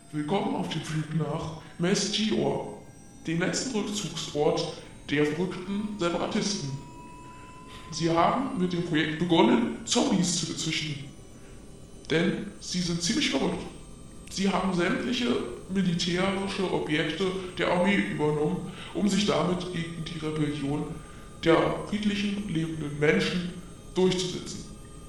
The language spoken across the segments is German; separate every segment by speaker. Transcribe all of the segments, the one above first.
Speaker 1: Willkommen auf dem Flug nach Mesgior, dem letzten Rückzugsort der verrückten Separatisten. Sie haben mit dem Projekt begonnen, Zombies zu bezüchten. Denn sie sind ziemlich verrückt. Sie haben sämtliche militärische Objekte der Armee übernommen, um sich damit gegen die Rebellion der friedlichen, lebenden Menschen durchzusetzen.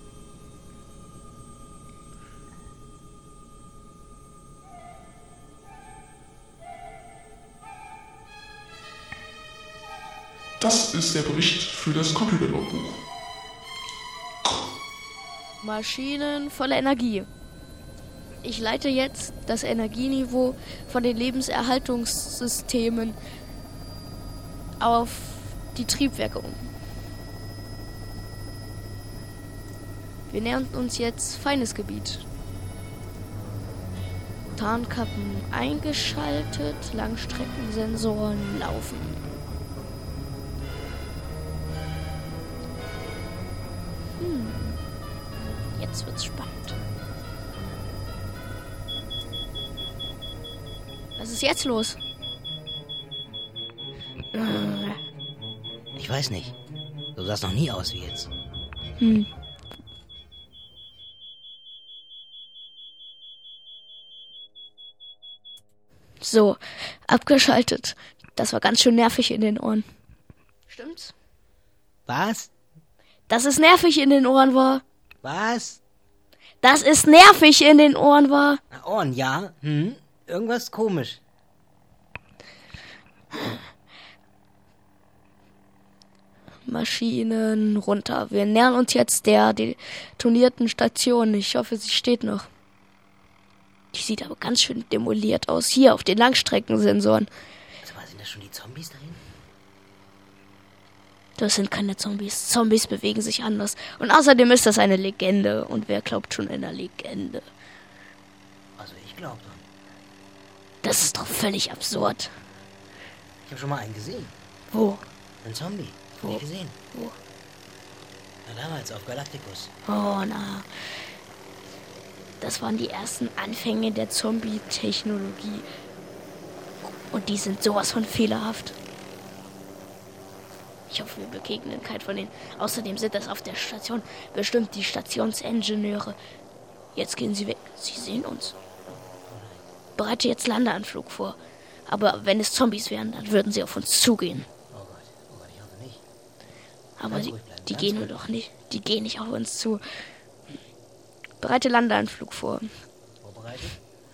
Speaker 1: Das ist der Bericht für das Computerlogbuch.
Speaker 2: Maschinen voller Energie. Ich leite jetzt das Energieniveau von den Lebenserhaltungssystemen auf die Triebwerke um. Wir nähern uns jetzt feines Gebiet. Tarnkappen eingeschaltet, Langstreckensensoren laufen. Jetzt wird's spannend. Was ist jetzt los?
Speaker 3: Ich weiß nicht. So sah es noch nie aus wie jetzt.
Speaker 2: So, abgeschaltet. Das war ganz schön nervig in den Ohren. Stimmt's?
Speaker 3: Was?
Speaker 2: Dass es nervig in den Ohren war.
Speaker 3: Was?
Speaker 2: Dass es nervig in den Ohren war.
Speaker 3: Ohren, ja. Irgendwas komisch.
Speaker 2: Maschinen runter. Wir nähern uns jetzt der detonierten Station. Ich hoffe, sie steht noch. Die sieht aber ganz schön demoliert aus. Hier auf den Langstreckensensoren.
Speaker 3: Also, sind das schon die Zombies dahin?
Speaker 2: Das sind keine Zombies. Zombies bewegen sich anders. Und außerdem ist das eine Legende. Und wer glaubt schon in einer Legende?
Speaker 3: Also ich glaube dran.
Speaker 2: Das ist doch völlig absurd.
Speaker 3: Ich habe schon mal einen gesehen.
Speaker 2: Wo?
Speaker 3: Ein Zombie.
Speaker 2: Wo?
Speaker 3: Nie gesehen.
Speaker 2: Wo?
Speaker 3: Na, damals auf Galacticus.
Speaker 2: Oh, na. Das waren die ersten Anfänge der Zombie-Technologie. Und die sind sowas von fehlerhaft. Ich hoffe, wir begegnen keinen von denen. Außerdem sind das auf der Station bestimmt die Stationsingenieure. Jetzt gehen sie weg. Sie sehen uns. Bereite jetzt Landeanflug vor. Aber wenn es Zombies wären, dann würden sie auf uns zugehen.
Speaker 3: Oh Gott, ich hoffe nicht.
Speaker 2: Aber die gehen doch nicht. Die gehen nicht auf uns zu. Bereite Landeanflug vor.
Speaker 3: Vorbereitet?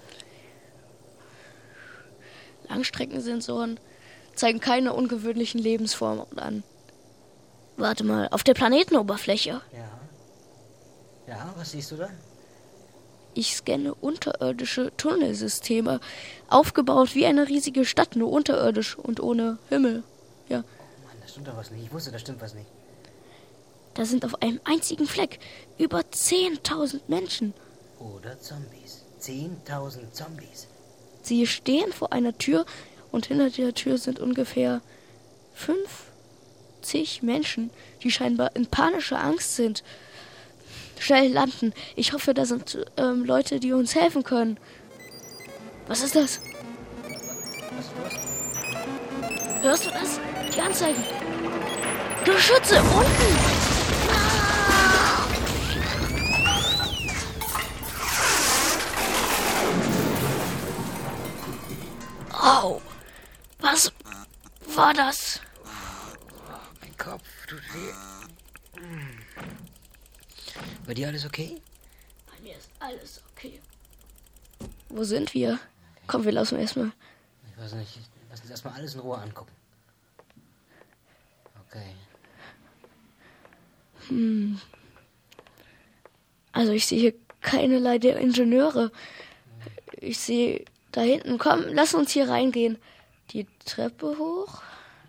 Speaker 2: Langstreckensensoren zeigen keine ungewöhnlichen Lebensformen an. Warte mal, auf der Planetenoberfläche.
Speaker 3: Ja. Ja, was siehst du da?
Speaker 2: Ich scanne unterirdische Tunnelsysteme, aufgebaut wie eine riesige Stadt, nur unterirdisch und ohne Himmel. Ja.
Speaker 3: Oh Mann, da stimmt doch was nicht. Ich wusste, da stimmt was nicht.
Speaker 2: Da sind auf einem einzigen Fleck über 10.000 Menschen.
Speaker 3: Oder Zombies. 10.000 Zombies.
Speaker 2: Sie stehen vor einer Tür und hinter der Tür sind ungefähr 50 Menschen, die scheinbar in panischer Angst sind. Schnell landen. Ich hoffe, da sind Leute, die uns helfen können. Was ist das?
Speaker 3: Was ist los?
Speaker 2: Hörst du das? Die Anzeigen. Geschütze unten. Au. Was war das?
Speaker 3: Mein Kopf tut weh. Bei dir alles okay?
Speaker 2: Bei mir ist alles okay. Wo sind wir? Komm, wir laufen erstmal.
Speaker 3: Ich weiß nicht. Lass uns erstmal alles in Ruhe angucken. Okay.
Speaker 2: Also ich sehe hier keinerlei der Ingenieure. Ich sehe da hinten. Komm, lass uns hier reingehen. Die Treppe hoch.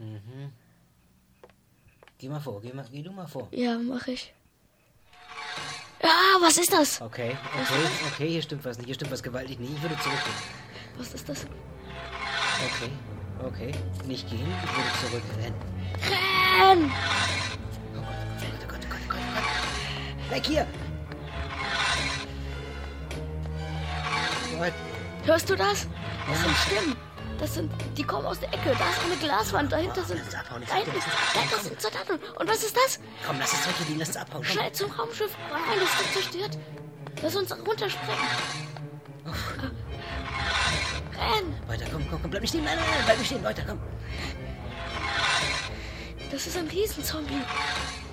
Speaker 3: Geh mal vor. Geh du mal vor.
Speaker 2: Ja, mach ich. Ja, was ist das?
Speaker 3: Okay. Hier stimmt was nicht. Hier stimmt was gewaltig nicht. Ich würde zurückgehen.
Speaker 2: Was ist das?
Speaker 3: Okay. Nicht gehen. Ich würde zurückrennen.
Speaker 2: Renn!
Speaker 3: Oh Gott. Weg hier! Gott.
Speaker 2: Hörst du das? Das sind Stimmen. Die kommen aus der Ecke. Da ist eine Glaswand. Dahinter sind... Dahinter sind Soldaten. Und was ist das?
Speaker 3: Komm, lass es zurückgehen, lass es abhauen. Komm.
Speaker 2: Schnell zum Raumschiff. Oh nein, das wird zerstört. Lass uns runterspringen. Renn.
Speaker 3: Weiter, komm, bleib nicht stehen. Nein, bleib nicht stehen, weiter, komm.
Speaker 2: Das ist ein Riesenzombie.